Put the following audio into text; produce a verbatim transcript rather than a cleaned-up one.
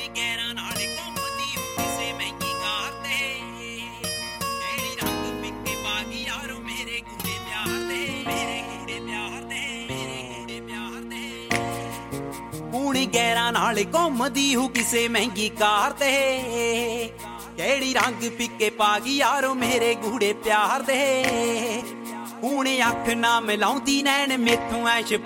ਗੈਰਾਂ ਨਾਲ ਘੁੰਮਦੀ ਹੂੰ ਕਿਸੇ ਮਹਿੰਗੀ ਕਾਰ ਤੇ ਕਿਹੜੀ ਰੰਗ ਫਿੱਕੇ ਪਾ ਗਈ ਯਾਰੋ ਮੇਰੇ ਗੂੜੇ ਪਿਆਰ ਦੇ ਮੇਰੇ ਗੂੜੇ ਪਿਆਰ ਦੇ ਮੇਰੇ ਗੂੜੇ ਪਿਆਰ ਦੇ ਹੁਣ ਗੈਰਾਂ ਨਾਲ ਘੁੰਮਦੀ ਹੂੰ ਕਿਸੇ ਮਹਿੰਗੀ ਕਾਰ ਤੇ ਕਿਹੜੀ ਰੰਗ ਫਿੱਕੇ ਪਾ ਗਈ ਯਾਰੋ ਮੇਰੇ ਗੂੜੇ ਪਿਆਰ ਦੇ ਹੁਣ ਅੱਖ ਨਾ ਮਿਲਾਉਂਦੀ ਨੈਣ ਮੈਥੋਂ ਐਸ਼